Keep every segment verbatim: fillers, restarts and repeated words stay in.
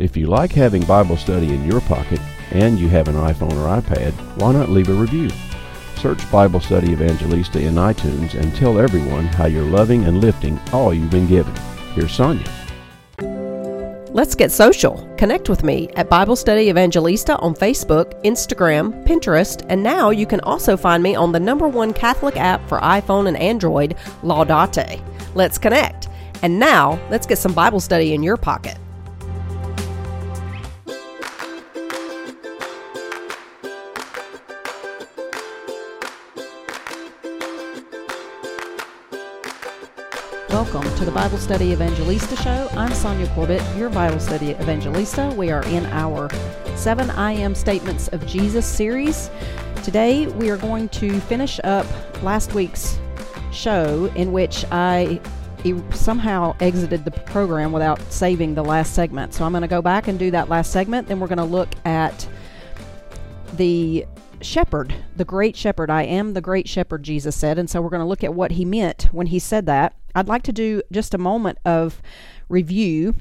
If you like having Bible study in your pocket and you have an iPhone or iPad, why not leave a review? Search Bible Study Evangelista in iTunes and tell everyone how you're loving and lifting all you've been given. Here's Sonia. Let's get social. Connect with me at Bible Study Evangelista on Facebook, Instagram, Pinterest, and now you can also find me on the number one Catholic app for iPhone and Android, Laudate. Let's connect. And now, let's get some Bible study in your pocket. Welcome to the Bible Study Evangelista Show. I'm Sonia Corbett, your Bible Study Evangelista. We are in our seven I Am Statements of Jesus series. Today we are going to finish up last week's show in which I somehow exited the program without saving the last segment. So I'm going to go back and do that last segment. Then we're going to look at the shepherd, the great shepherd. I am the great shepherd, Jesus said. And so we're going to look at what he meant when he said that. I'd like to do just a moment of review.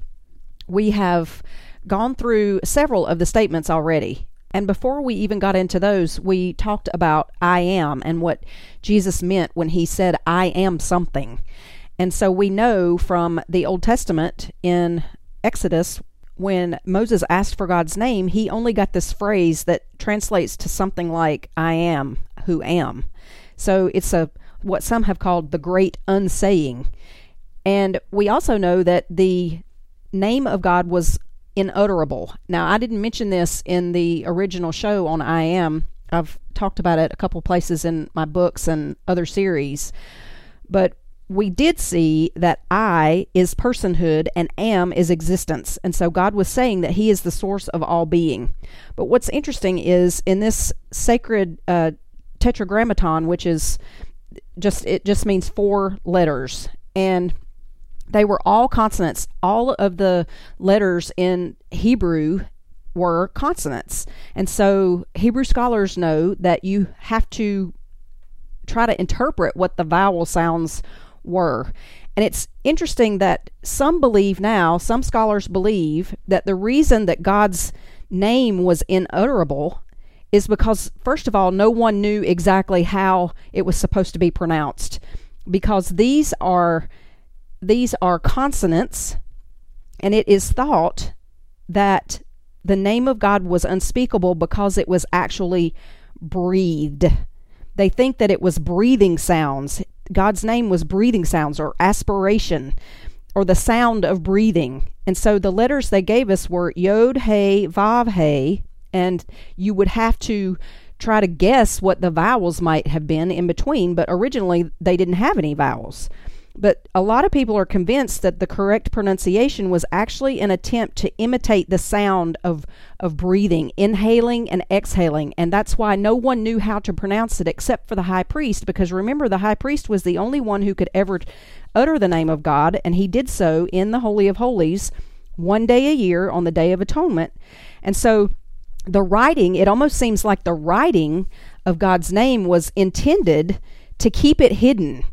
We have gone through several of the statements already. And before we even got into those, we talked about I am and what Jesus meant when he said, I am something. And so we know from the Old Testament in Exodus, when Moses asked for God's name, he only got this phrase that translates to something like, I am who am. So it's a what some have called the great unsaying. And we also know that the name of God was inutterable. Now, I didn't mention this in the original show on I Am. I've talked about it a couple places in my books and other series. But we did see that I is personhood and am is existence. And so God was saying that he is the source of all being. But what's interesting is in this sacred uh, tetragrammaton, which is just, it just means four letters. And they were all consonants. All of the letters in Hebrew were consonants. And so Hebrew scholars know that you have to try to interpret what the vowel sounds were. And it's interesting that some believe now, some scholars believe that the reason that God's name was inutterable is because, first of all, no one knew exactly how it was supposed to be pronounced, because these are these are consonants, and it is thought that the name of God was unspeakable because it was actually breathed. They think that it was breathing sounds. God's name was breathing sounds or aspiration or the sound of breathing. And so the letters they gave us were Yod, He, Vav, He, and you would have to try to guess what the vowels might have been in between, but originally they didn't have any vowels. But a lot of people are convinced that the correct pronunciation was actually an attempt to imitate the sound of, of breathing, inhaling and exhaling. And that's why no one knew how to pronounce it except for the high priest, because remember, the high priest was the only one who could ever utter the name of God, and he did so in the Holy of Holies one day a year on the Day of Atonement. And so the writing, it almost seems like the writing of God's name was intended to keep it hidden.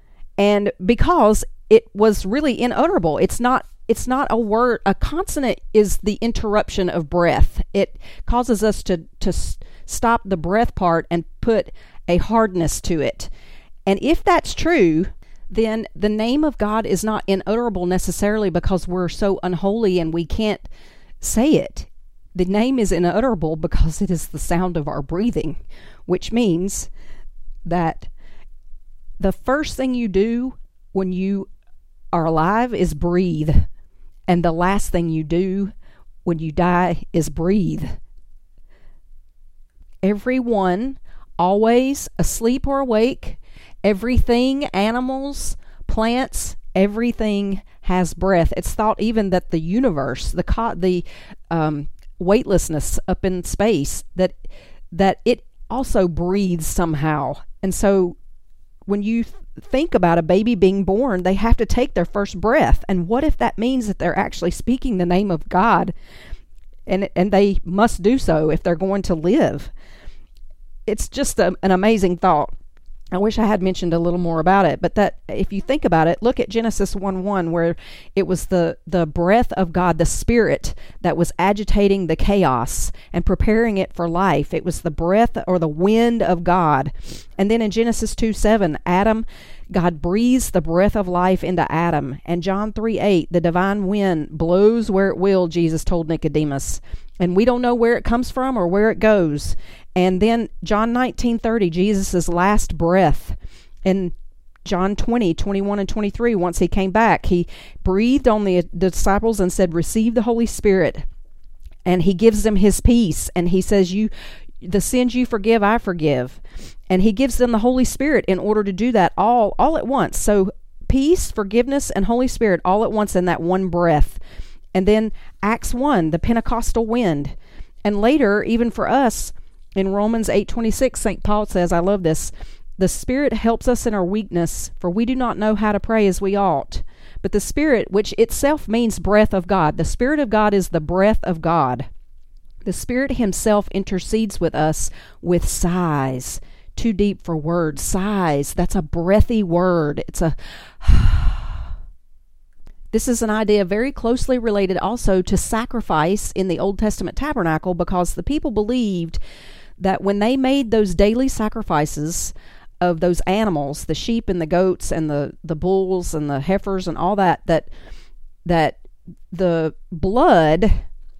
And because it was really inutterable, it's not it's not a word. A consonant is the interruption of breath. It causes us to, to s- stop the breath part and put a hardness to it. And if that's true, then the name of God is not inutterable necessarily because we're so unholy and we can't say it. The name is inutterable because it is the sound of our breathing, which means that the first thing you do when you are alive is breathe. And the last thing you do when you die is breathe. Everyone, always, asleep or awake, everything, animals, plants, everything has breath. It's thought even that the universe, the co- the um, weightlessness up in space, that that it also breathes somehow. And so when you th- think about a baby being born, they have to take their first breath. And what if that means that they're actually speaking the name of God? And and they must do so if they're going to live. It's just a, an amazing thought. I wish I had mentioned a little more about it, but that if you think about it, look at Genesis one one, where it was the, the breath of God, the Spirit, that was agitating the chaos and preparing it for life. It was the breath or the wind of God. And then in Genesis two seven, Adam, God breathes the breath of life into Adam. And John three eight, the divine wind blows where it will, Jesus told Nicodemus. And we don't know where it comes from or where it goes. And then John nineteen thirty, Jesus' last breath. In John twenty, twenty-one and twenty-three, once he came back, he breathed on the, the disciples and said, receive the Holy Spirit. And he gives them his peace. And he says, "You, the sins you forgive, I forgive." And he gives them the Holy Spirit in order to do that all, all at once. So peace, forgiveness, and Holy Spirit all at once in that one breath. And then Acts one, the Pentecostal wind. And later, even for us, in Romans eight twenty-six, Saint Paul says, I love this, the Spirit helps us in our weakness, for we do not know how to pray as we ought. But the Spirit, which itself means breath of God, the Spirit of God is the breath of God. The Spirit himself intercedes with us with sighs. Too deep for words. Sighs. That's a breathy word. It's a... This is an idea very closely related also to sacrifice in the Old Testament tabernacle, because the people believed that when they made those daily sacrifices of those animals, the sheep and the goats and the, the bulls and the heifers and all that, that that the blood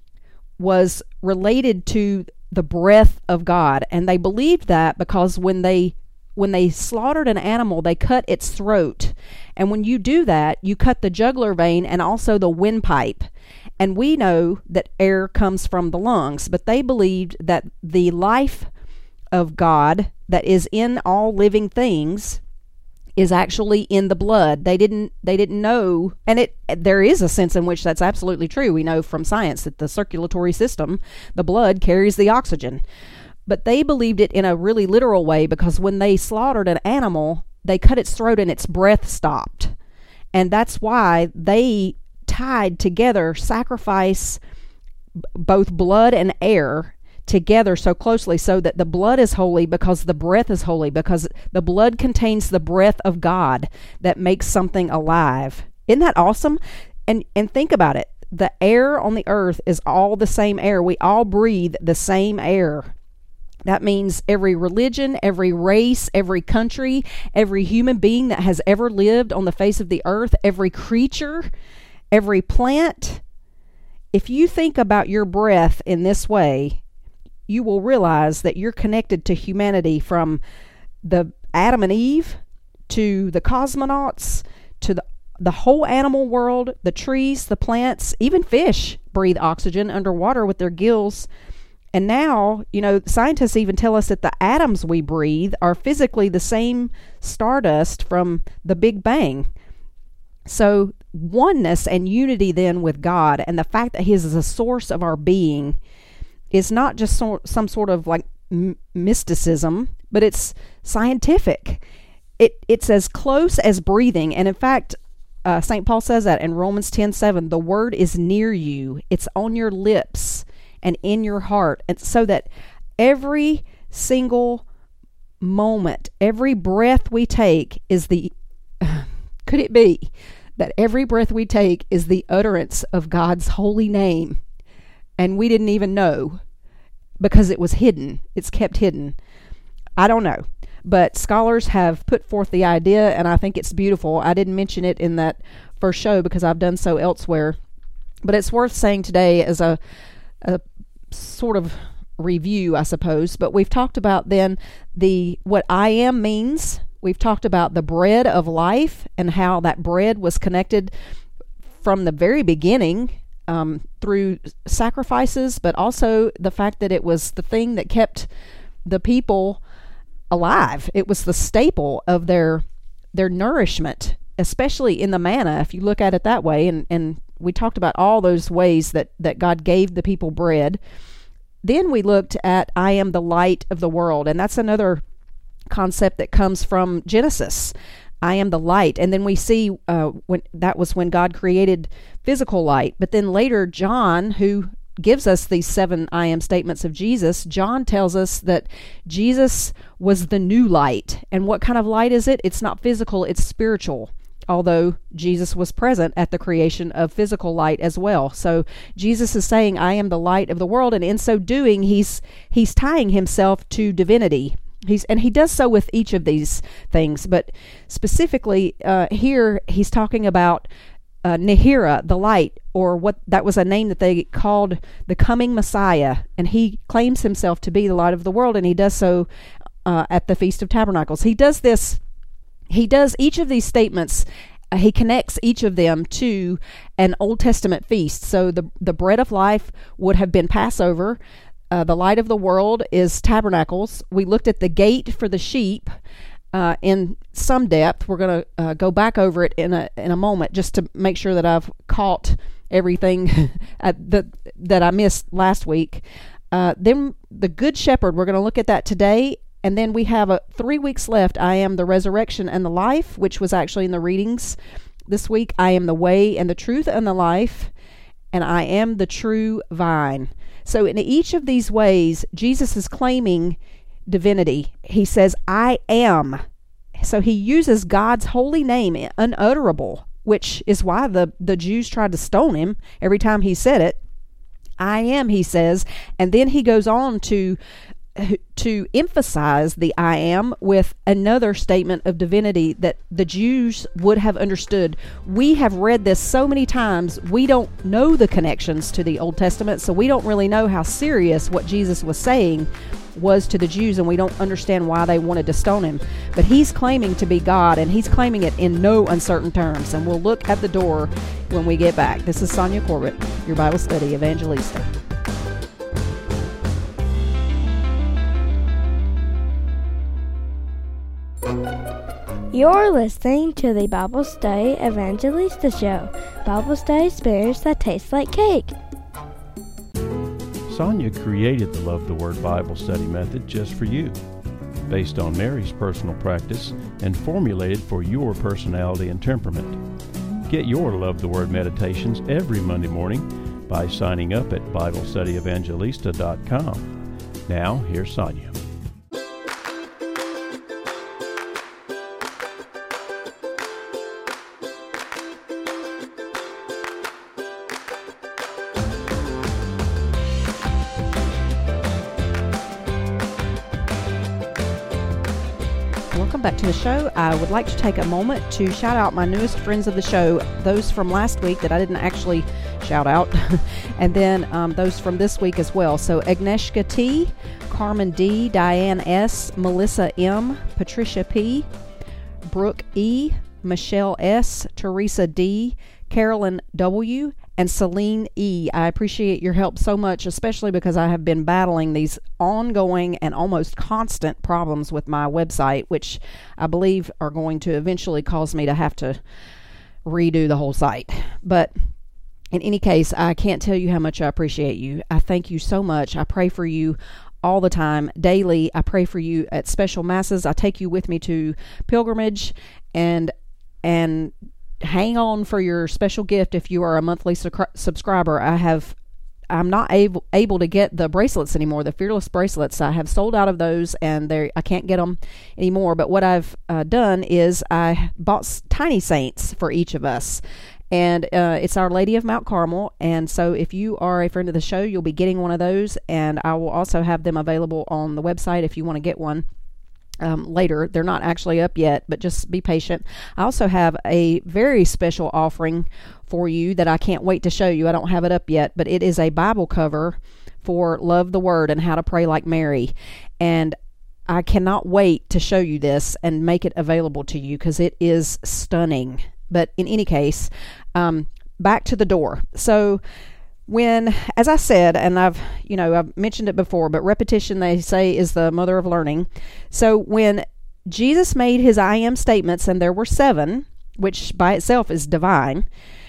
was related to the breath of God. And they believed that because when they when they slaughtered an animal, they cut its throat. And when you do that, you cut the jugular vein and also the windpipe. And we know that air comes from the lungs, but they believed that the life of God that is in all living things is actually in the blood. They didn't they didn't know, and it there is a sense in which that's absolutely true. We know from science that the circulatory system, the blood carries the oxygen. But they believed it in a really literal way, because when they slaughtered an animal, they cut its throat and its breath stopped. And that's why they tied together sacrifice, both blood and air, together so closely, so that the blood is holy because the breath is holy, because the blood contains the breath of God that makes something alive. Isn't that awesome? And and think about it. The air on the earth is all the same air. We all breathe the same air. That means every religion, every race, every country, every human being that has ever lived on the face of the earth, every creature, every plant. If you think about your breath in this way, you will realize that you're connected to humanity, from the Adam and Eve to the cosmonauts to the, the whole animal world, the trees, the plants, even fish breathe oxygen underwater with their gills. And now, you know, scientists even tell us that the atoms we breathe are physically the same stardust from the Big Bang. So oneness and unity then with God, and the fact that he is the source of our being, is not just so, some sort of like m- mysticism, but it's scientific. It It's as close as breathing. And in fact, uh, Saint Paul says that in Romans ten seven, the word is near you. It's on your lips and in your heart. And so that every single moment, every breath we take is the, could it be that every breath we take is the utterance of God's holy name? And we didn't even know, because it was hidden. It's kept hidden. I don't know. But scholars have put forth the idea, and I think it's beautiful. I didn't mention it in that first show because I've done so elsewhere. But it's worth saying today as a, a sort of review, I suppose. But we've talked about then the what I am means. We've talked about the bread of life and how that bread was connected from the very beginning, Um, through sacrifices, but also the fact that it was the thing that kept the people alive. It was the staple of their their nourishment, especially in the manna, if you look at it that way. And, and we talked about all those ways that, that God gave the people bread. Then we looked at I am the light of the world, and that's another concept that comes from Genesis. I am the light. And then we see uh, when that was when God created physical light. But then later, John, who gives us these seven I am statements of Jesus, John tells us that Jesus was the new light. And what kind of light is it? It's not physical, it's spiritual. Although Jesus was present at the creation of physical light as well. So Jesus is saying, I am the light of the world, and in so doing, he's he's tying himself to divinity. He's and he does so with each of these things, but specifically uh, here he's talking about uh, Nehira, the light, or what that was a name that they called the coming Messiah, and he claims himself to be the light of the world, and he does so uh, at the Feast of Tabernacles. He does this. He does each of these statements, uh, he connects each of them to an Old Testament feast. So the the bread of life would have been Passover. Uh, the light of the world is Tabernacles. We looked at the gate for the sheep uh, in some depth. We're going to uh, go back over it in a in a moment just to make sure that I've caught everything that, that I missed last week. Uh, then the Good Shepherd, we're going to look at that today. And then we have a, three weeks left. I am the resurrection and the life, which was actually in the readings this week. I am the way and the truth and the life, and I am the true vine. So in each of these ways, Jesus is claiming divinity. He says, I am. So he uses God's holy name, unutterable, which is why the, the Jews tried to stone him every time he said it. I am, he says. And then he goes on to to emphasize the I am with another statement of divinity that the Jews would have understood. We have read this so many times, we don't know the connections to the Old Testament, so we don't really know how serious what Jesus was saying was to the Jews, and we don't understand why they wanted to stone him. But he's claiming to be God, and he's claiming it in no uncertain terms, and we'll look at the door when we get back. This is Sonia Corbett, your Bible study evangelista. You're listening to the Bible Study Evangelista Show, Bible study experience that tastes like cake. Sonia created the Love the Word Bible study method just for you, based on Mary's personal practice and formulated for your personality and temperament. Get your Love the Word meditations every Monday morning by signing up at Bible Study Evangelista dot com. Now, here's Sonia. Welcome back to the show. I would like to take a moment to shout out my newest friends of the show, those from last week that I didn't actually shout out, and then um, those from this week as well. So Agnieszka T, Carmen D, Diane S, Melissa M, Patricia P, Brooke E, Michelle S, Teresa D, Carolyn W, and Celine E. I appreciate your help so much, especially because I have been battling these ongoing and almost constant problems with my website, which I believe are going to eventually cause me to have to redo the whole site. But in any case, I can't tell you how much I appreciate you. I thank you so much. I pray for you all the time, daily. I pray for you at special masses. I take you with me to pilgrimage, and and hang on for your special gift if you are a monthly su- subscriber. I have, I'm not able able to get the bracelets anymore, the Fearless bracelets. I have sold out of those, and they I can't get them anymore. But what I've uh, done is I bought s- tiny saints for each of us. And uh, it's Our Lady of Mount Carmel. And so if you are a friend of the show, you'll be getting one of those. And I will also have them available on the website if you want to get one. Um, later. They're not actually up yet, but just be patient. I also have a very special offering for you that I can't wait to show you. I don't have it up yet, but it is a Bible cover for Love the Word and How to Pray Like Mary. And I cannot wait to show you this and make it available to you because it is stunning. But in any case, um, back to the door. So when, as I said, and I've, you know, I've mentioned it before, but repetition, they say, is the mother of learning. So when Jesus made his I am statements, and there were seven, which by itself is divine,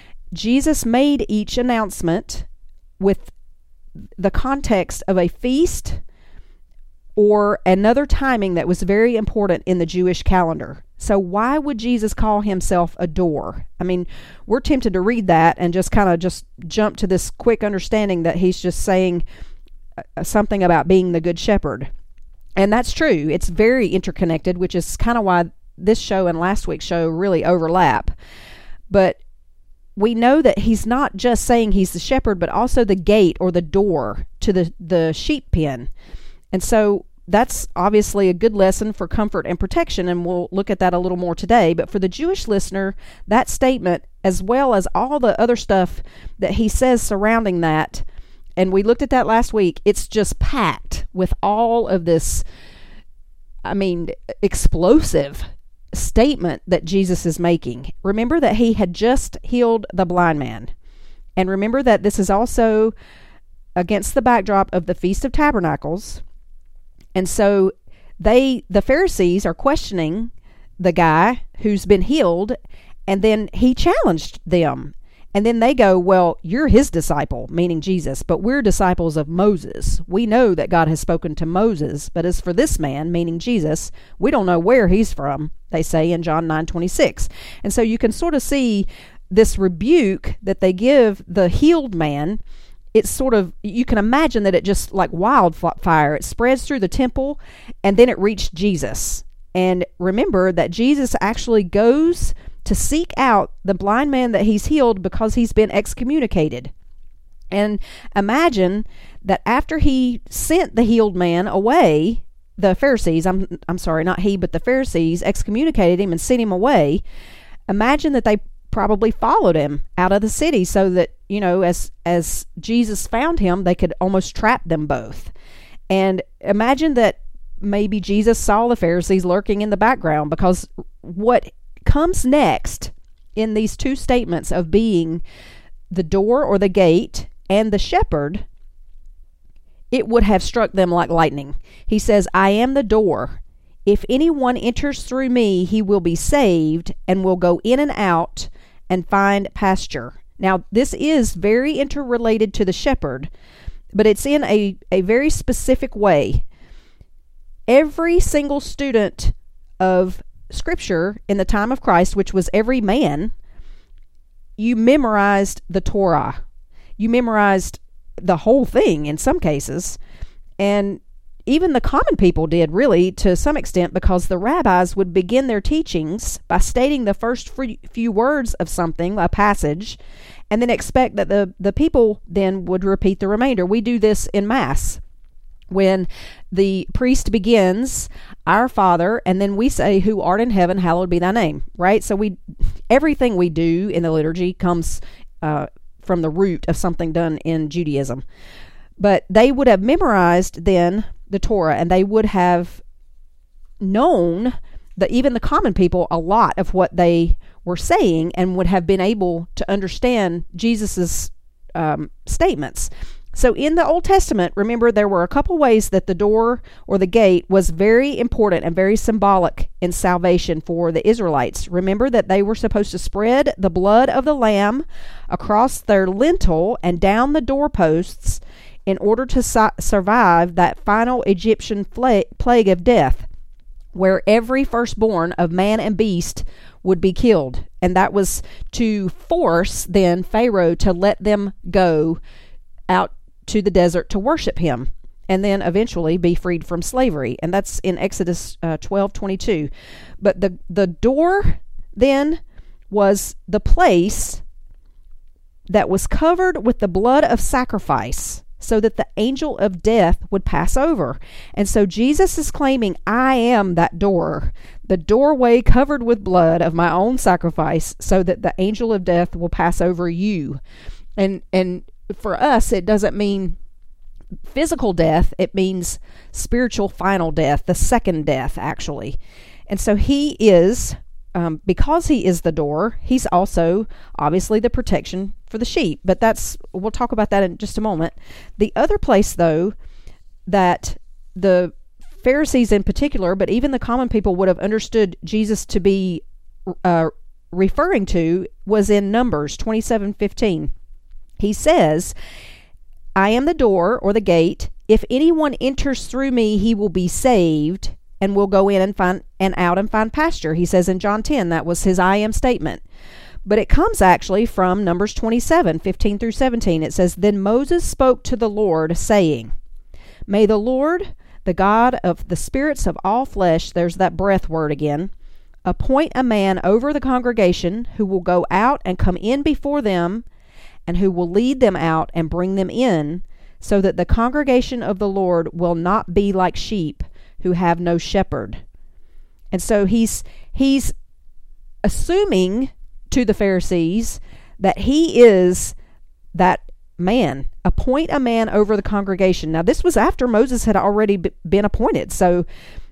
Jesus made each announcement with the context of a feast or another timing that was very important in the Jewish calendar. So why would Jesus call himself a door? I mean, we're tempted to read that and just kind of just jump to this quick understanding that he's just saying uh, something about being the good shepherd. And that's true. It's very interconnected, which is kind of why this show and last week's show really overlap. But we know that he's not just saying he's the shepherd, but also the gate or the door to the, the sheep pen. And so that's obviously a good lesson for comfort and protection, and we'll look at that a little more today. But for the Jewish listener, that statement, as well as all the other stuff that he says surrounding that, and we looked at that last week, it's just packed with all of this, I mean, explosive statement that Jesus is making. Remember that he had just healed the blind man. And remember that this is also against the backdrop of the Feast of Tabernacles. And so they, the Pharisees, are questioning the guy who's been healed, and then he challenged them. And then they go, well, you're his disciple, meaning Jesus, but we're disciples of Moses. We know that God has spoken to Moses, but as for this man, meaning Jesus, we don't know where he's from, they say in John nine twenty-six. And so you can sort of see this rebuke that they give the healed man. It's sort of, you can imagine that it just like wildfire, it spreads through the temple, and then it reached Jesus. And remember that Jesus actually goes to seek out the blind man that he's healed because he's been excommunicated. And imagine that after he sent the healed man away, the Pharisees, I'm I'm sorry, not he, but the Pharisees excommunicated him and sent him away. Imagine that they probably followed him out of the city so that, you know, as as Jesus found him, they could almost trap them both. And imagine that maybe Jesus saw the Pharisees lurking in the background, because what comes next in these two statements of being the door or the gate and the shepherd, it would have struck them like lightning. He says, I am the door. If anyone enters through me, he will be saved and will go in and out and find pasture. Now, this is very interrelated to the shepherd, but it's in a, a very specific way. Every single student of Scripture in the time of Christ, which was every man, you memorized the Torah. You memorized the whole thing in some cases. And even the common people did, really, to some extent, because the rabbis would begin their teachings by stating the first few words of something, a passage, and then expect that the, the people then would repeat the remainder. We do this in Mass. When the priest begins, our Father, and then we say, who art in heaven, hallowed be thy name, right? So we, everything we do in the liturgy comes uh, from the root of something done in Judaism. But they would have memorized then the Torah, and they would have known, that even the common people, a lot of what they were saying, and would have been able to understand Jesus's um, statements. So in the Old Testament, remember, there were a couple ways that the door or the gate was very important and very symbolic in salvation for the Israelites. Remember that they were supposed to spread the blood of the lamb across their lintel and down the doorposts in order to su- survive that final Egyptian fla- plague of death, where every firstborn of man and beast would be killed. And that was to force then Pharaoh to let them go out to the desert to worship him, and then eventually be freed from slavery. And that's in Exodus uh, twelve twenty-two. But the, the door then was the place that was covered with the blood of sacrifice, so that the angel of death would pass over. And so Jesus is claiming, I am that door, the doorway covered with blood of my own sacrifice, so that the angel of death will pass over you. And and for us, it doesn't mean physical death. It means spiritual final death, the second death, actually. And so he is, um, because he is the door, he's also obviously the protection for the sheep. But that's, we'll talk about that in just a moment. The other place, though, that the Pharisees in particular, but even the common people would have understood Jesus to be uh, referring to, was in Numbers twenty-seven fifteen. He says, I am the door or the gate. If anyone enters through me, he will be saved and will go in and find and out and find pasture. He says in John ten, that was his I am statement. But it comes actually from Numbers twenty-seven, fifteen through seventeen. It says, Then Moses spoke to the Lord, saying, May the Lord, the God of the spirits of all flesh, there's that breath word again, appoint a man over the congregation who will go out and come in before them, and who will lead them out and bring them in, so that the congregation of the Lord will not be like sheep who have no shepherd. And so he's he's assuming to the Pharisees that he is that man. Appoint a man over the congregation. Now, this was after Moses had already b- been appointed. So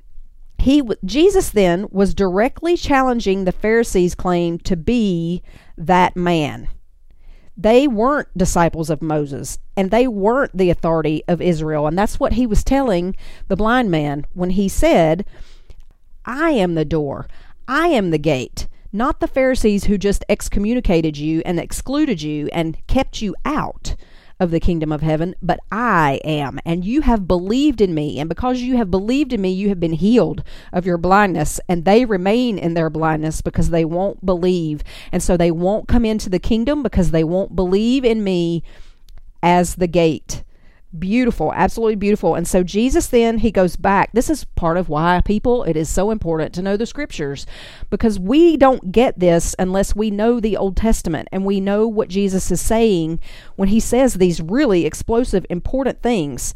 he, Jesus then was directly challenging the Pharisees' claim to be that man. They weren't disciples of Moses, and they weren't the authority of Israel. And that's what he was telling the blind man when he said, I am the door. I am the gate. Not the Pharisees who just excommunicated you and excluded you and kept you out of the kingdom of heaven, but I am, and you have believed in me, and because you have believed in me, you have been healed of your blindness, and they remain in their blindness because they won't believe, and so they won't come into the kingdom because they won't believe in me as the gate. Beautiful, absolutely beautiful. And so Jesus then, he goes back. This is part of why, people, it is so important to know the scriptures, because we don't get this unless we know the Old Testament and we know what Jesus is saying when he says these really explosive, important things.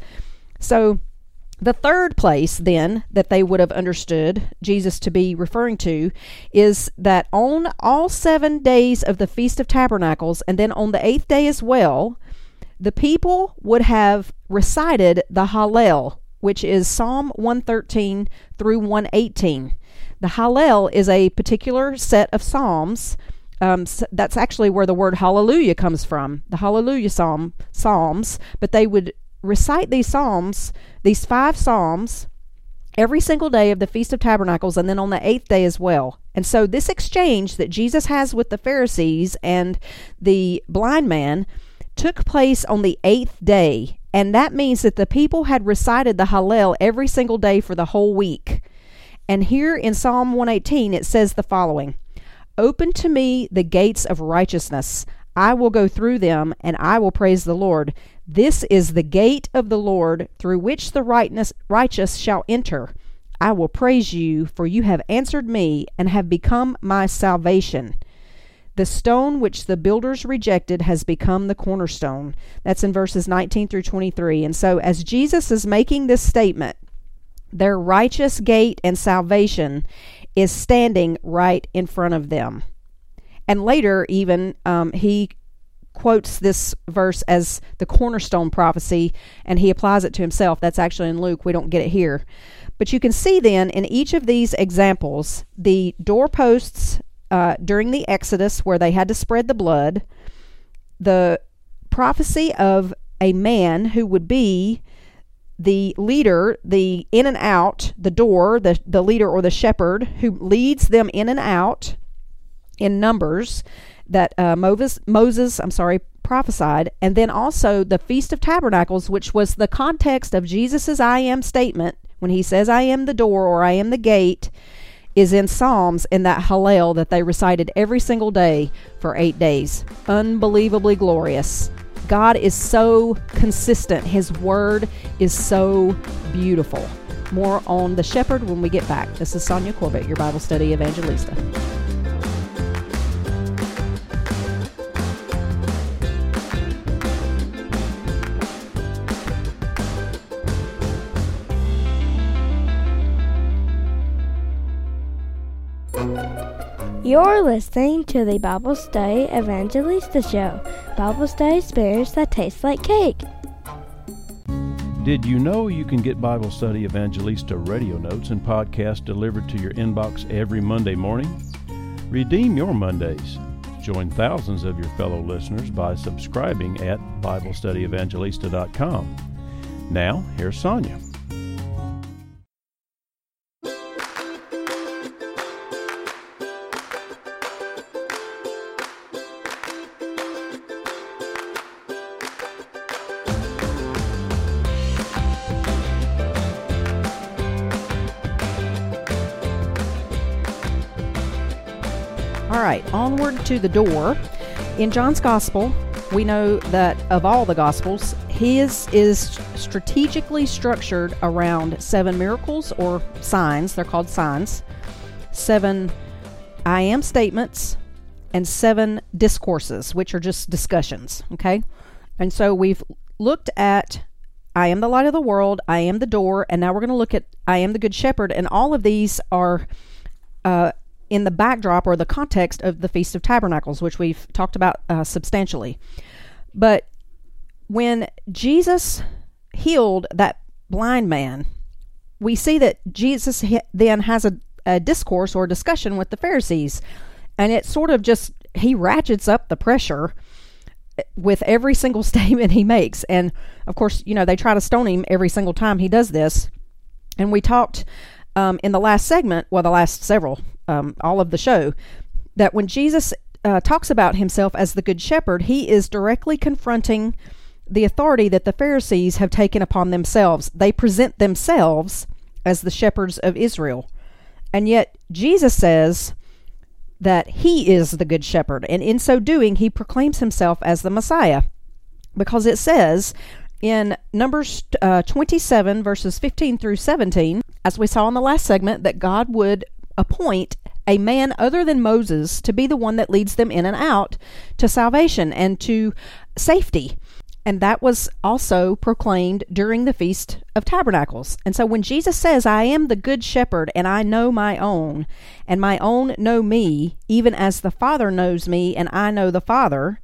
So the third place then that they would have understood Jesus to be referring to is that on all seven days of the Feast of Tabernacles, and then on the eighth day as well, the people would have recited the Hallel, which is Psalm one thirteen through one eighteen. The Hallel is a particular set of psalms. Um, that's actually where the word hallelujah comes from, the Hallelujah psalm, psalms. But they would recite these psalms, these five psalms, every single day of the Feast of Tabernacles, and then on the eighth day as well. And so this exchange that Jesus has with the Pharisees and the blind man took place on the eighth day, and that means that the people had recited the Hallel every single day for the whole week. And here in Psalm one eighteen, it says the following, Open to me the gates of righteousness. I will go through them, and I will praise the Lord. This is the gate of the Lord, through which the rightness, righteous shall enter. I will praise you, for you have answered me, and have become my salvation. The stone which the builders rejected has become the cornerstone. That's in verses nineteen through twenty-three. And so as Jesus is making this statement, their righteous gate and salvation is standing right in front of them. And later even um, he quotes this verse as the cornerstone prophecy, and he applies it to himself. That's actually in Luke. We don't get it here. But you can see then in each of these examples, the doorposts Uh, during the Exodus, where they had to spread the blood, the prophecy of a man who would be the leader, the in and out, the door, the, the leader or the shepherd who leads them in and out in Numbers that uh, Moses, Moses, I'm sorry, prophesied, and then also the Feast of Tabernacles, which was the context of Jesus's I am statement when he says, I am the door or I am the gate, is in Psalms in that Hallel that they recited every single day for eight days. Unbelievably glorious. God is so consistent. His word is so beautiful. More on the shepherd when we get back. This is Sonia Corbett, your Bible study evangelista. You're listening to the Bible Study Evangelista Show. Bible study experience that tastes like cake. Did you know you can get Bible Study Evangelista radio notes and podcasts delivered to your inbox every Monday morning? Redeem your Mondays. Join thousands of your fellow listeners by subscribing at Bible Study Evangelista dot com. Now, here's Sonia. right, onward to the door. In John's Gospel, we know that of all the Gospels, his is strategically structured around seven miracles or signs. They're called signs. Seven I am statements and seven discourses, which are just discussions, okay? And so we've looked at I am the light of the world, I am the door, and now we're going to look at I am the good shepherd, and all of these are uh, in the backdrop or the context of the Feast of Tabernacles, which we've talked about uh, substantially. But when Jesus healed that blind man, we see that Jesus then has a, a discourse or discussion with the Pharisees, and it sort of just, he ratchets up the pressure with every single statement he makes. And of course, you know, they try to stone him every single time he does this. And we talked um, in the last segment, well, the last several, um, all of the show, that when Jesus uh, talks about himself as the good shepherd, he is directly confronting the authority that the Pharisees have taken upon themselves. They present themselves as the shepherds of Israel. And yet Jesus says that he is the good shepherd, and in so doing, he proclaims himself as the Messiah, because it says in Numbers uh, twenty-seven, verses fifteen through seventeen, as we saw in the last segment, that God would appoint a man other than Moses to be the one that leads them in and out to salvation and to safety. And that was also proclaimed during the Feast of Tabernacles. And so when Jesus says, I am the good shepherd, and I know my own, and my own know me, even as the Father knows me, and I know the Father,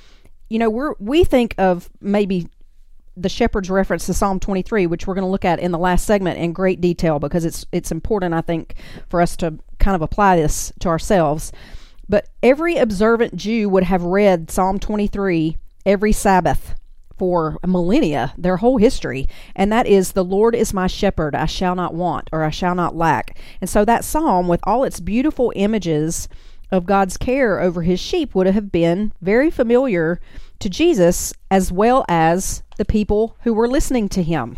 you know, we're, we think of maybe the shepherd's reference to Psalm twenty-three, which we're going to look at in the last segment in great detail, because it's it's important, I think, for us to kind of apply this to ourselves. But every observant Jew would have read Psalm twenty-three every Sabbath for millennia, their whole history. And that is, the Lord is my shepherd, I shall not want, or I shall not lack. And so that psalm, with all its beautiful images of God's care over his sheep, would have been very familiar to Jesus, as well as the people who were listening to him.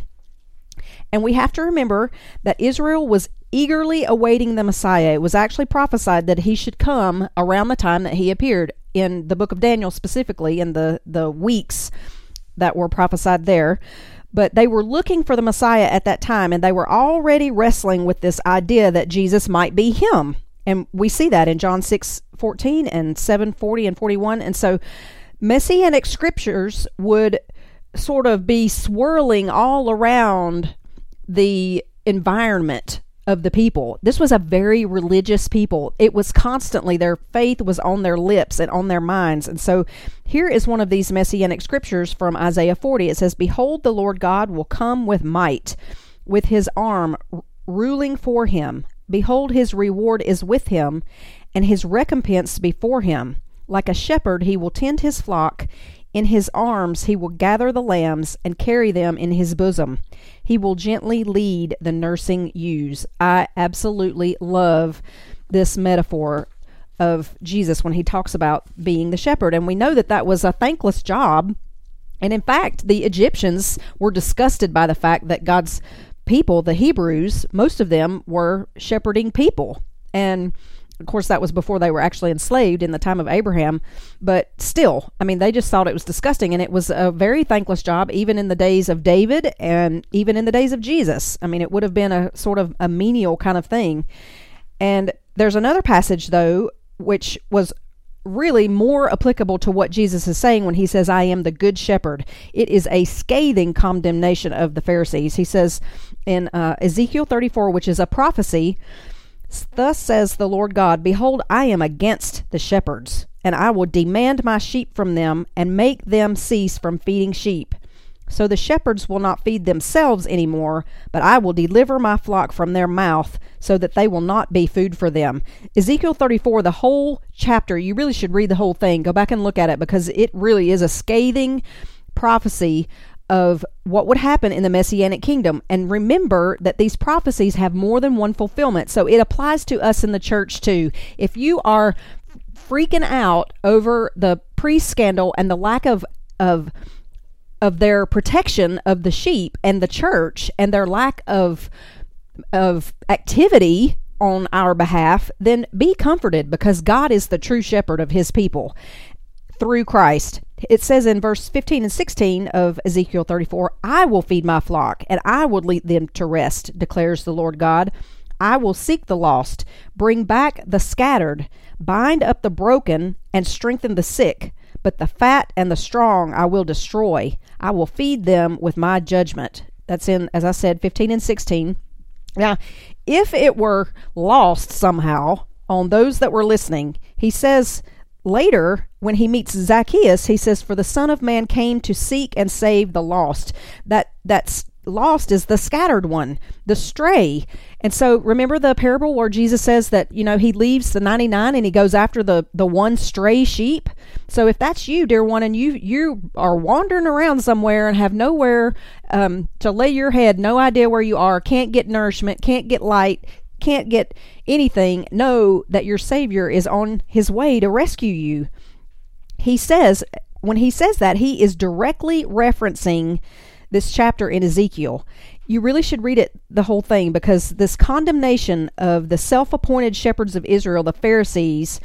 And we have to remember that Israel was eagerly awaiting the Messiah. It was actually prophesied that he should come around the time that he appeared in the book of Daniel, specifically in the, the weeks that were prophesied there. But they were looking for the Messiah at that time, and they were already wrestling with this idea that Jesus might be him. And we see that in John six fourteen and seven forty and forty-one. And so Messianic scriptures would sort of be swirling all around the environment of the people. This was a very religious people. It was constantly, their faith was on their lips and on their minds. And so here is one of these Messianic scriptures from Isaiah forty. It says, Behold, the Lord God will come with might, with his arm r- ruling for him. Behold, his reward is with him, and his recompense before him. Like a shepherd, he will tend his flock. In his arms he will gather the lambs and carry them in his bosom. He will gently lead the nursing ewes. I absolutely love this metaphor of Jesus when he talks about being the shepherd. And we know that that was a thankless job. And in fact, the Egyptians were disgusted by the fact that God's people, the Hebrews, most of them were shepherding people. And of course, that was before they were actually enslaved in the time of Abraham. But still, I mean, they just thought it was disgusting. And it was a very thankless job, even in the days of David and even in the days of Jesus. I mean, it would have been a sort of a menial kind of thing. And there's another passage, though, which was really more applicable to what Jesus is saying when he says, I am the good shepherd. It is a scathing condemnation of the Pharisees. He says in uh, Ezekiel thirty-four, which is a prophecy, Thus says the Lord God, Behold, I am against the shepherds, and I will demand my sheep from them, and make them cease from feeding sheep. So the shepherds will not feed themselves any more, but I will deliver my flock from their mouth, so that they will not be food for them. Ezekiel thirty-four, the whole chapter, you really should read the whole thing. Go back and look at it, because it really is a scathing prophecy of what would happen in the Messianic kingdom. And remember that these prophecies have more than one fulfillment. So it applies to us in the church too. If you are freaking out over the priest scandal and the lack of of of their protection of the sheep and the church, and their lack of of activity on our behalf, then be comforted, because God is the true shepherd of his people through Christ. It says in verse fifteen and sixteen of Ezekiel thirty-four, I will feed my flock, and I will lead them to rest, declares the Lord God. I will seek the lost, bring back the scattered, bind up the broken, and strengthen the sick. But the fat and the strong I will destroy. I will feed them with my judgment. That's in, as I said, fifteen and sixteen. Now, if it were lost somehow on those that were listening, he says later, when he meets Zacchaeus, he says, for the Son of Man came to seek and save the lost. That that's lost is the scattered one, the stray. And so remember the parable where Jesus says that, you know, he leaves the ninety-nine and he goes after the, the one stray sheep. So if that's you, dear one, and you, you are wandering around somewhere and have nowhere um, to lay your head, no idea where you are, can't get nourishment, can't get light, can't get anything, know that your Savior is on his way to rescue you. He says, when he says that, he is directly referencing this chapter in Ezekiel. You really should read it, the whole thing, because this condemnation of the self-appointed shepherds of Israel, the Pharisees,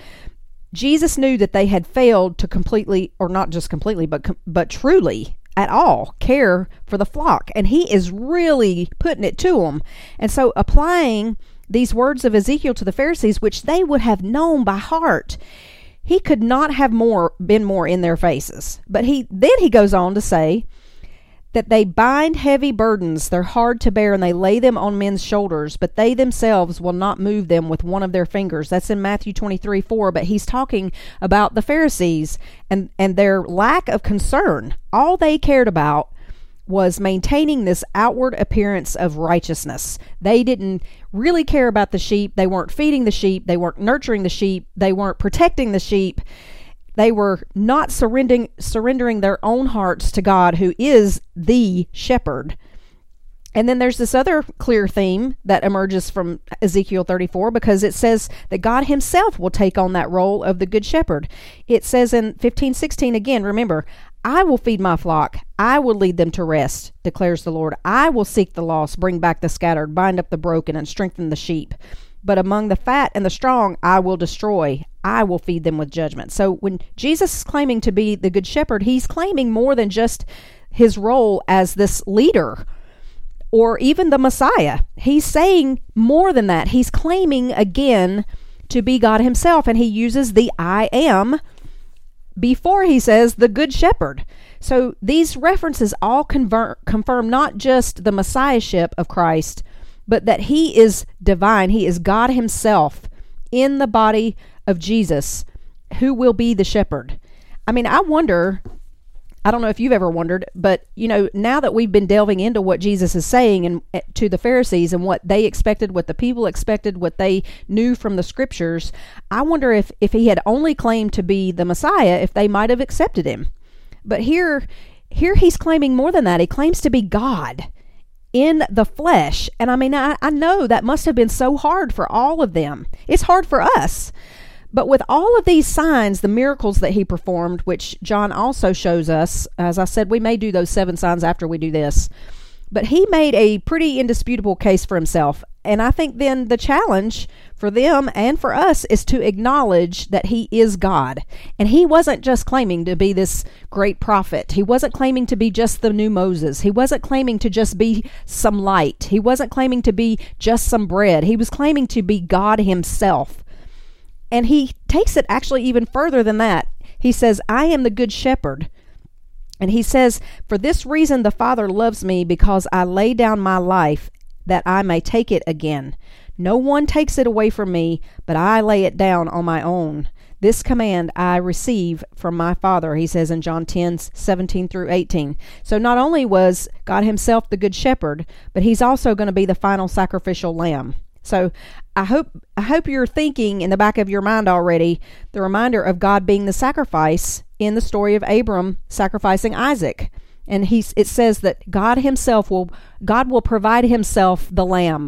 Jesus knew that they had failed to completely, or not just completely, but but truly at all care for the flock. And he is really putting it to them. And so applying these words of Ezekiel to the Pharisees, which they would have known by heart, he could not have more been more in their faces. But he then he goes on to say that they bind heavy burdens, they're hard to bear, and they lay them on men's shoulders, but they themselves will not move them with one of their fingers. That's in Matthew twenty-three four, but he's talking about the Pharisees and, and their lack of concern. All they cared about was maintaining this outward appearance of righteousness. They didn't really care about the sheep. They weren't feeding the sheep. They weren't nurturing the sheep. They weren't protecting the sheep. They were not surrendering surrendering their own hearts to God, who is the shepherd. And then there's this other clear theme that emerges from Ezekiel thirty-four, because it says that God himself will take on that role of the good shepherd. It says in fifteen sixteen again, remember, I will feed my flock. I will lead them to rest, declares the Lord. I will seek the lost, bring back the scattered, bind up the broken, and strengthen the sheep. But among the fat and the strong, I will destroy. I will feed them with judgment. So when Jesus is claiming to be the good shepherd, he's claiming more than just his role as this leader or even the Messiah. He's saying more than that. He's claiming again to be God himself, and he uses the I am before he says the good shepherd. So these references all convert, confirm not just the messiahship of Christ, but that he is divine. He is God himself in the body of Jesus, who will be the shepherd. I mean, I wonder, I don't know if you've ever wondered, but, you know, now that we've been delving into what Jesus is saying and uh, to the Pharisees and what they expected, what the people expected, what they knew from the scriptures, I wonder if, if he had only claimed to be the Messiah, if they might have accepted him. But here, here he's claiming more than that. He claims to be God in the flesh. And I mean, I, I know that must have been so hard for all of them. It's hard for us. But with all of these signs, the miracles that he performed, which John also shows us, as I said, we may do those seven signs after we do this, but he made a pretty indisputable case for himself. And I think then the challenge for them and for us is to acknowledge that he is God. And he wasn't just claiming to be this great prophet. He wasn't claiming to be just the new Moses. He wasn't claiming to just be some light. He wasn't claiming to be just some bread. He was claiming to be God himself. And he takes it actually even further than that. He says, I am the good shepherd. And he says, for this reason the Father loves me, because I lay down my life that I may take it again. No one takes it away from me, but I lay it down on my own. This command I receive from my Father, he says in John ten, seventeen through eighteen. So not only was God himself the good shepherd, but he's also going to be the final sacrificial lamb. So I hope I hope you're thinking in the back of your mind already the reminder of God being the sacrifice in the story of Abram sacrificing Isaac. And he, it says that God himself will, God will provide himself the lamb,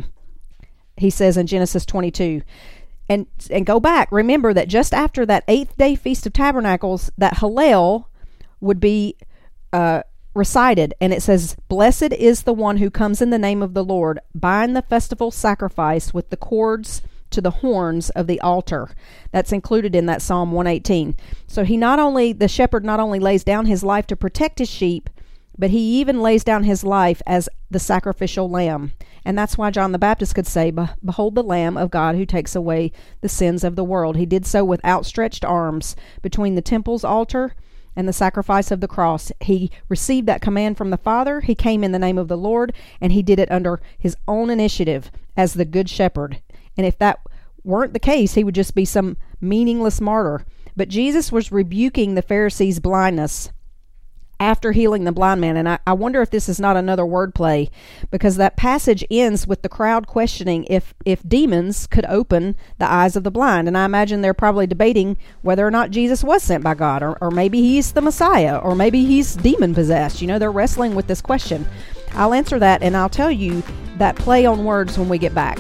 he says in Genesis twenty-two. And, and go back, remember that just after that eighth day Feast of Tabernacles, that Hallel would be uh, recited. And it says, blessed is the one who comes in the name of the Lord. Bind the festival sacrifice with the cords to the horns of the altar. That's included in that Psalm one eighteen. So he not only, the shepherd not only lays down his life to protect his sheep, but he even lays down his life as the sacrificial lamb. And that's why John the Baptist could say, "Behold the Lamb of God who takes away the sins of the world." He did so with outstretched arms between the temple's altar and the sacrifice of the cross. He received that command from the Father. He came in the name of the Lord, and he did it under his own initiative as the Good Shepherd. And if that weren't the case, he would just be some meaningless martyr. But Jesus was rebuking the Pharisees' blindness after healing the blind man. And I, I wonder if this is not another wordplay, because that passage ends with the crowd questioning if, if demons could open the eyes of the blind. And I imagine they're probably debating whether or not Jesus was sent by God, or, or maybe he's the Messiah, or maybe he's demon-possessed. You know, they're wrestling with this question. I'll answer that, and I'll tell you that play on words when we get back.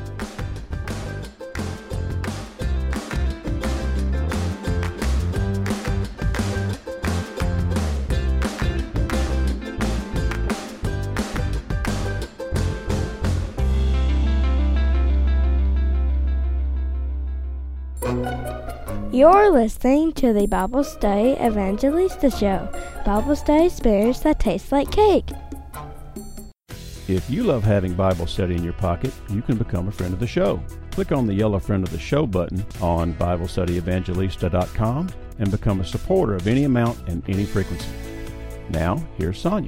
You're listening to the Bible Study Evangelista Show. Bible study experience that tastes like cake. If you love having Bible study in your pocket, you can become a friend of the show. Click on the yellow Friend of the Show button on Bible Study Evangelista dot com and become a supporter of any amount and any frequency. Now, here's Sonia.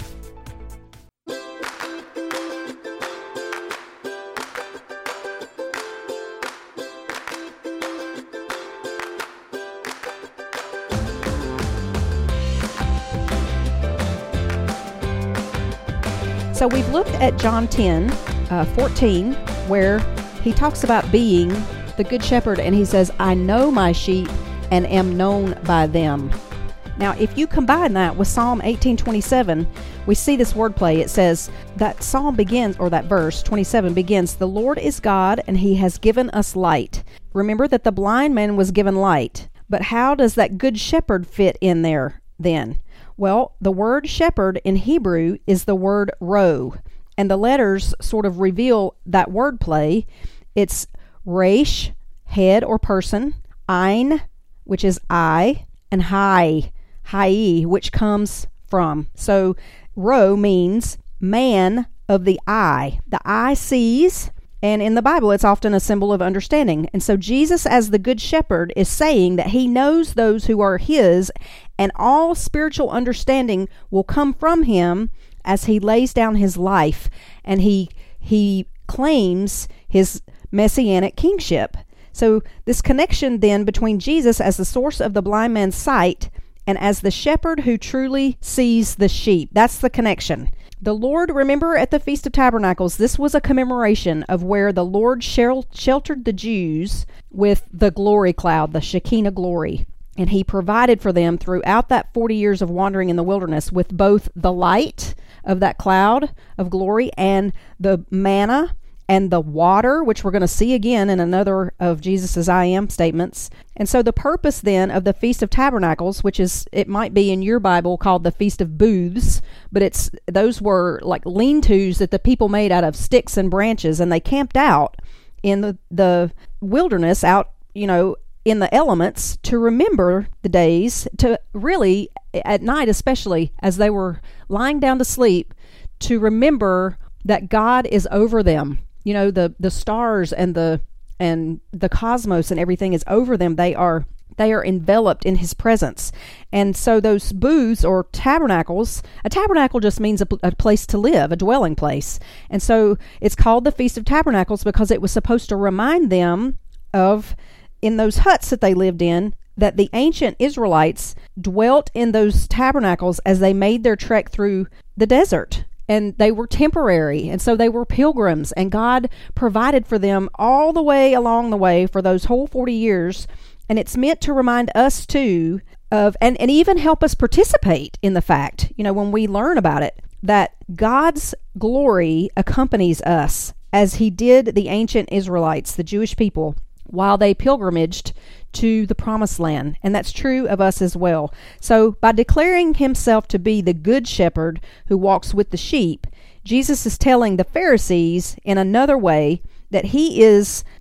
So we've looked at John ten, uh, fourteen, where he talks about being the Good Shepherd, and he says, "I know my sheep and am known by them." Now, if you combine that with Psalm eighteen twenty-seven, we see this wordplay. It says that Psalm begins, or that verse twenty-seven begins, "The Lord is God, and he has given us light." Remember that the blind man was given light. But how does that Good Shepherd fit in there then? Well, the word shepherd in Hebrew is the word ro, and the letters sort of reveal that wordplay. It's resh, head or person, ein, which is I, and hai, hai, which comes from. So ro means man of the eye. The eye sees, and in the Bible it's often a symbol of understanding. And so Jesus, as the Good Shepherd, is saying that he knows those who are his, and all spiritual understanding will come from him as he lays down his life and he he claims his messianic kingship. So this connection then between Jesus as the source of the blind man's sight and as the shepherd who truly sees the sheep, that's the connection. The Lord, remember at the Feast of Tabernacles, this was a commemoration of where the Lord shel- sheltered the Jews with the glory cloud, the Shekinah glory. And he provided for them throughout that forty years of wandering in the wilderness with both the light of that cloud of glory and the manna and the water, which we're going to see again in another of Jesus's I am statements. And so the purpose then of the Feast of Tabernacles, which is, it might be in your Bible called the Feast of Booths, but it's, those were like lean-tos that the people made out of sticks and branches, and they camped out in the, the wilderness out, you know, in the elements to remember the days, to really, at night especially, as they were lying down to sleep, to remember that God is over them. You know, the, the stars and the and the cosmos and everything is over them. They are they are enveloped in his presence. And so those booths or tabernacles, a tabernacle just means a, a place to live, a dwelling place. And so it's called the Feast of Tabernacles because it was supposed to remind them of, in those huts that they lived in, that the ancient Israelites dwelt in those tabernacles as they made their trek through the desert. And they were temporary, and so they were pilgrims, and God provided for them all the way along the way for those whole forty years. And it's meant to remind us too of, and, and even help us participate in the fact, you know, when we learn about it, that God's glory accompanies us as he did the ancient Israelites, the Jewish people, while they pilgrimaged to the promised land. And that's true of us as well. So by declaring himself to be the good shepherd who walks with the sheep, Jesus is telling the Pharisees in another way that he is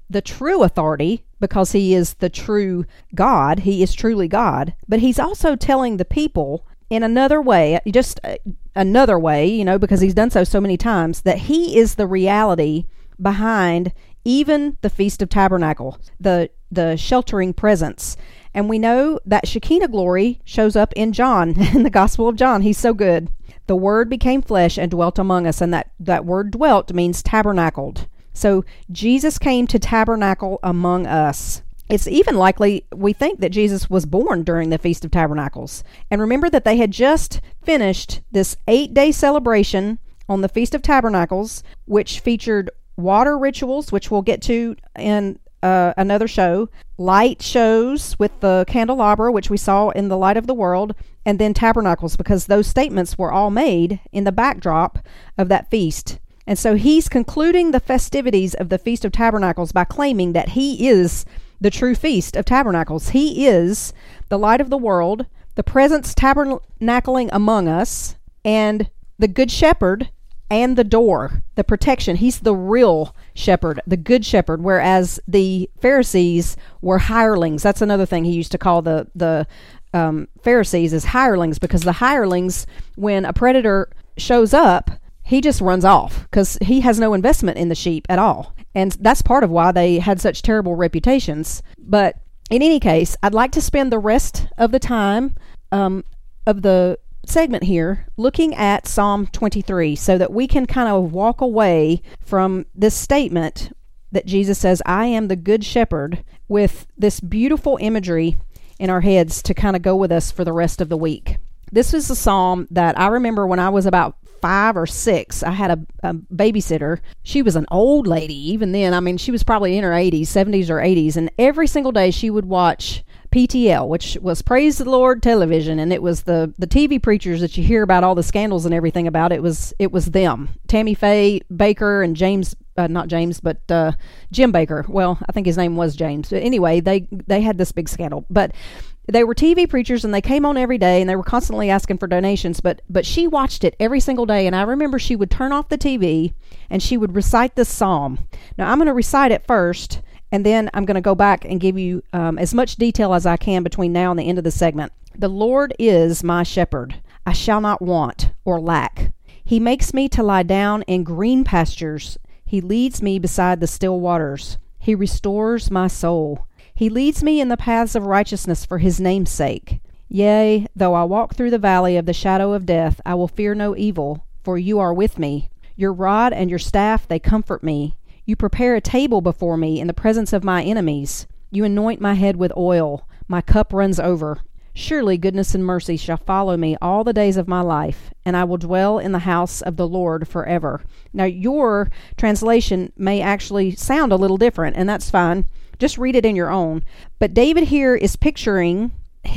the true authority because he is the true God. He is truly God. But he's also telling the people in another way, just another way, you know, because he's done so so many times, that he is the reality behind even the Feast of Tabernacle, the the sheltering presence. And we know that Shekinah glory shows up in John, in the Gospel of John. He's so good. The Word became flesh and dwelt among us, and that, that word dwelt means tabernacled. So Jesus came to tabernacle among us. It's even likely we think that Jesus was born during the Feast of Tabernacles. And remember that they had just finished this eight-day celebration on the Feast of Tabernacles, which featured water rituals, which we'll get to in uh, another show, light shows with the candelabra, which we saw in the Light of the World, and then tabernacles, because those statements were all made in the backdrop of that feast. And so he's concluding the festivities of the Feast of Tabernacles by claiming that he is the true Feast of Tabernacles. He is the light of the world, the presence tabernacling among us, and the good shepherd, and the door, the protection. He's the real shepherd, the good shepherd, whereas the Pharisees were hirelings. That's another thing he used to call the the um, Pharisees is hirelings, because the hirelings, when a predator shows up, he just runs off because he has no investment in the sheep at all. And that's part of why they had such terrible reputations. But in any case, I'd like to spend the rest of the time um, of the segment here looking at Psalm twenty-three, so that we can kind of walk away from this statement that Jesus says, I am the good shepherd, with this beautiful imagery in our heads to kind of go with us for the rest of the week. This is a psalm that I remember when I was about five or six. I had a, a babysitter. She was an old lady even then. I mean, she was probably in her eighties, seventies or eighties, and every single day she would watch P T L, which was Praise the Lord Television, and it was the the T V preachers that you hear about all the scandals and everything about. It was it was them, Tammy Faye Baker and James, uh, not James, but uh, Jim Baker. Well, I think his name was James. But anyway, they they had this big scandal, but they were T V preachers, and they came on every day, and they were constantly asking for donations. But but she watched it every single day, and I remember she would turn off the T V and she would recite this psalm. Now I'm going to recite it first, and then I'm going to go back and give you um, as much detail as I can between now and the end of the segment. The Lord is my shepherd. I shall not want or lack. He makes me to lie down in green pastures. He leads me beside the still waters. He restores my soul. He leads me in the paths of righteousness for his name's sake. Yea, though I walk through the valley of the shadow of death, I will fear no evil, for you are with me. Your rod and your staff, they comfort me. You prepare a table before me in the presence of my enemies. You anoint my head with oil. My cup runs over. Surely goodness and mercy shall follow me all the days of my life, and I will dwell in the house of the Lord forever. Now, your translation may actually sound a little different, and that's fine. Just read it in your own. But David here is picturing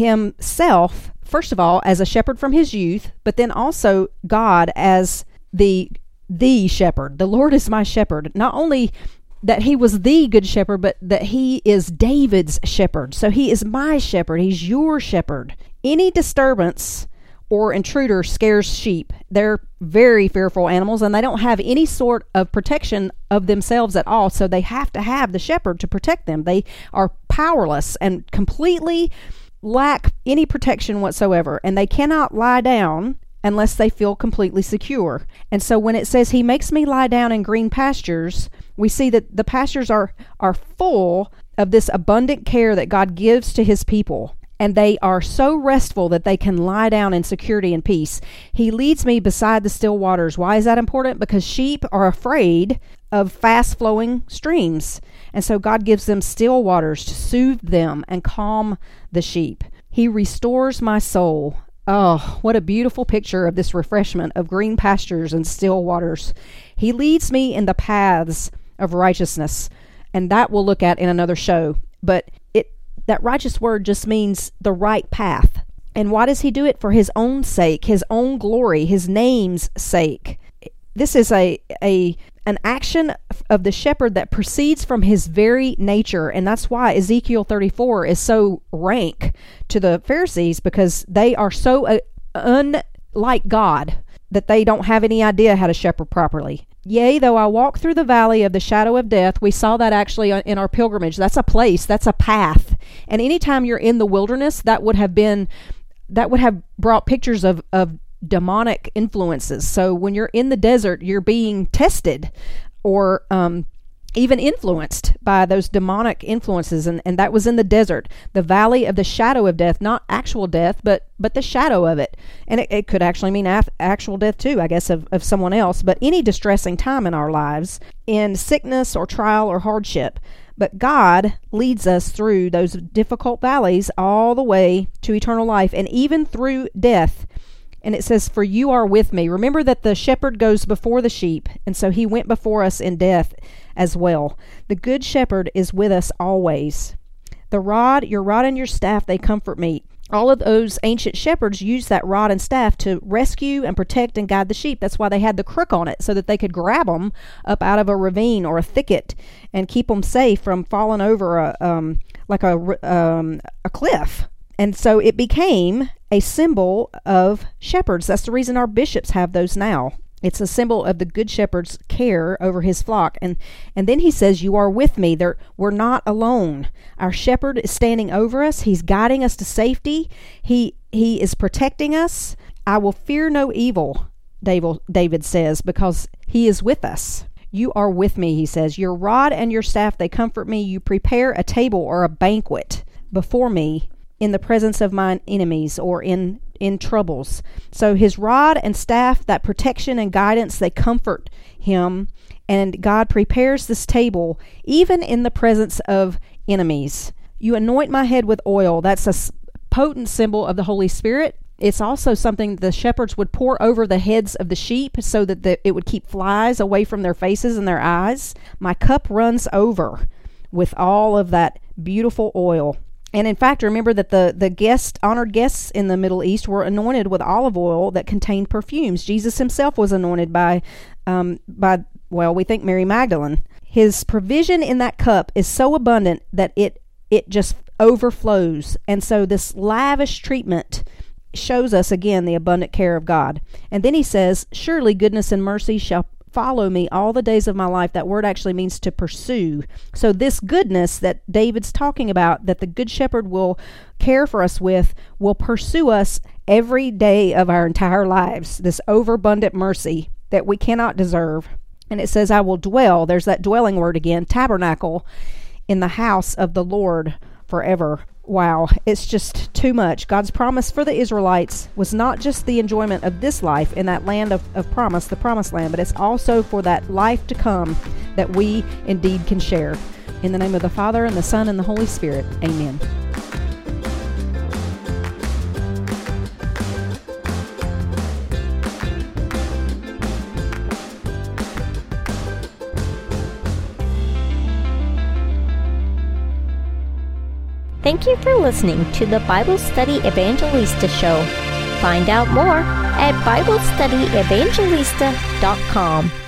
himself, first of all, as a shepherd from his youth, but then also God as the the shepherd. The Lord is my shepherd. Not only that he was the good shepherd, but that he is David's shepherd. So he is my shepherd. He's your shepherd. Any disturbance or intruder scares sheep. They're very fearful animals, and they don't have any sort of protection of themselves at all. So they have to have the shepherd to protect them. They are powerless and completely lack any protection whatsoever, and they cannot lie down unless they feel completely secure. And so when it says he makes me lie down in green pastures, we see that the pastures are are full of this abundant care that God gives to his people. And they are so restful that they can lie down in security and peace. He leads me beside the still waters. Why is that important? Because sheep are afraid of fast-flowing streams. And so God gives them still waters to soothe them and calm the sheep. He restores my soul. Oh, what a beautiful picture of this refreshment of green pastures and still waters. He leads me in the paths of righteousness. And that we'll look at in another show. But it that righteous word just means the right path. And why does he do it? For his own sake, his own glory, his name's sake. This is a a an action of the shepherd that proceeds from his very nature. And that's why Ezekiel thirty-four is so rank to the Pharisees, because they are so uh, unlike God. that they don't have any idea how to shepherd properly. Yea, though I walk through the valley of the shadow of death, we saw that actually in our pilgrimage. That's a place, that's a path. And anytime you're in the wilderness, that would have been, that would have brought pictures of, of demonic influences. So when you're in the desert, you're being tested or um, even influenced by those demonic influences, and, and that was in the desert, the valley of the shadow of death, not actual death, but but the shadow of it. And it, it could actually mean af- actual death too, I guess, of, of someone else, but any distressing time in our lives, in sickness or trial or hardship. But God leads us through those difficult valleys all the way to eternal life, and even through death. And it says, for you are with me. Remember that the shepherd goes before the sheep, and so he went before us in death as well. The good shepherd is with us always. The rod, your rod and your staff, they comfort me. All of those ancient shepherds used that rod and staff to rescue and protect and guide the sheep. That's why they had the crook on it, so that they could grab them up out of a ravine or a thicket and keep them safe from falling over a um, like a um, a cliff. And so it became a symbol of shepherds. That's the reason our bishops have those now. It's a symbol of the good shepherd's care over his flock. And and then he says, you are with me. There, we're not alone. Our shepherd is standing over us. He's guiding us to safety. He he is protecting us. I will fear no evil, David, David says, because he is with us. You are with me, he says. Your rod and your staff, they comfort me. You prepare a table or a banquet before me in the presence of mine enemies, or in in troubles. So his rod and staff, that protection and guidance, they comfort him, and God prepares this table even in the presence of enemies. You anoint my head with oil. That's a potent symbol of the Holy Spirit. It's also something the shepherds would pour over the heads of the sheep so that the, it would keep flies away from their faces and their eyes. My cup runs over with all of that beautiful oil. And in fact, remember that the, the guest, honored guests in the Middle East were anointed with olive oil that contained perfumes. Jesus himself was anointed by, um, by well, we think Mary Magdalene. His provision in that cup is so abundant that it it just overflows. And so this lavish treatment shows us again the abundant care of God. And then he says, surely goodness and mercy shall follow me all the days of my life. That word actually means to pursue. So this goodness that David's talking about, that the good shepherd will care for us with, will pursue us every day of our entire lives. This overabundant mercy that we cannot deserve. And it says, I will dwell, there's that dwelling word again, tabernacle, in the house of the Lord forever. Wow, it's just too much. God's promise for the Israelites was not just the enjoyment of this life in that land of, of promise, the promised land, but it's also for that life to come that we indeed can share. In the name of the Father, and the Son, and the Holy Spirit, amen. Thank you for listening to the Bible Study Evangelista Show. Find out more at Bible Study Evangelista dot com.